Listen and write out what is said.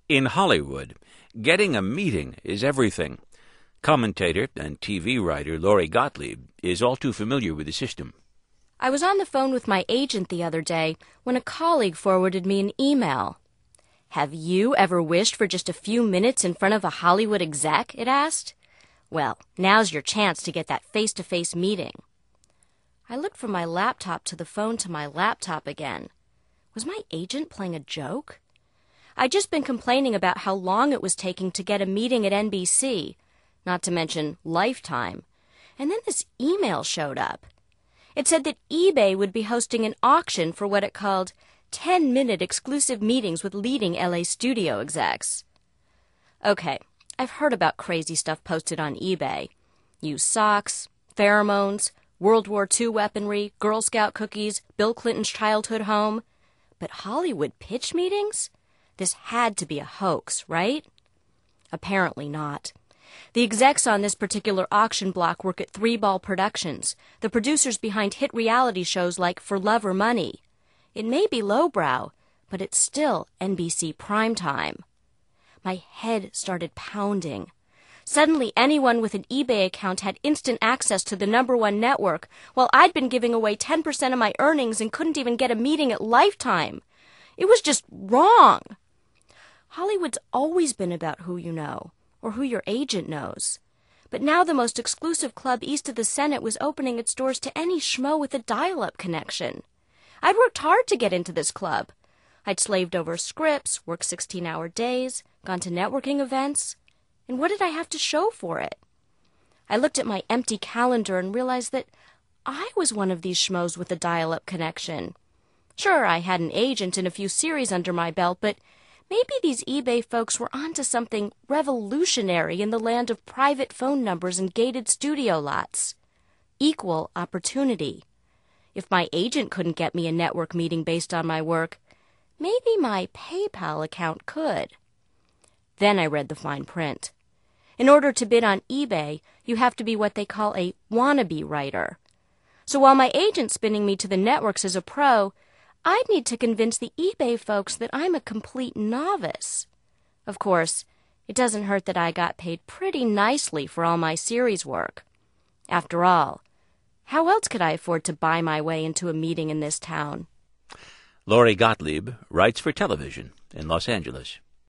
In Hollywood, getting a meeting is everything. Commentator and TV writer Lori Gottlieb is all too familiar with the system. I was on the phone with my agent the other day when a colleague forwarded me an email. "Have you ever wished for just a few minutes in front of a Hollywood exec?" it asked. "Well, now's your chance to get that face-to-face meeting." I looked from my laptop to the phone to my laptop again. Was my agent playing a joke? I'd just been complaining about how long it was taking to get a meeting at NBC, not to mention Lifetime, and then this email showed up. It said that eBay would be hosting an auction for what it called 10-minute exclusive meetings with leading LA studio execs. Okay, I've heard about crazy stuff posted on eBay. Used socks, pheromones, World War II weaponry, Girl Scout cookies, Bill Clinton's childhood home. But Hollywood pitch meetings? This had to be a hoax, right? Apparently not. The execs on this particular auction block work at Three Ball Productions, the producers behind hit reality shows like For Love or Money. It may be lowbrow, but it's still NBC primetime. My head started pounding. Suddenly, anyone with an eBay account had instant access to the #1 network, while I'd been giving away 10% of my earnings and couldn't even get a meeting at Lifetime. It was just wrong. Hollywood's always been about who you know, or who your agent knows. But now the most exclusive club east of the Senate was opening its doors to any schmo with a dial-up connection. I'd worked hard to get into this club. I'd slaved over scripts, worked 16-hour days, gone to networking events. And what did I have to show for it? I looked at my empty calendar and realized that I was one of these schmoes with a dial-up connection. Sure, I had an agent and a few series under my belt, but maybe these eBay folks were onto something revolutionary in the land of private phone numbers and gated studio lots. Equal opportunity. If my agent couldn't get me a network meeting based on my work, maybe my PayPal account could. Then I read the fine print. In order to bid on eBay, you have to be what they call a wannabe writer. So while my agent's spinning me to the networks as a pro, I'd need to convince the eBay folks that I'm a complete novice. Of course, it doesn't hurt that I got paid pretty nicely for all my series work. After all, how else could I afford to buy my way into a meeting in this town? Lori Gottlieb writes for television in Los Angeles.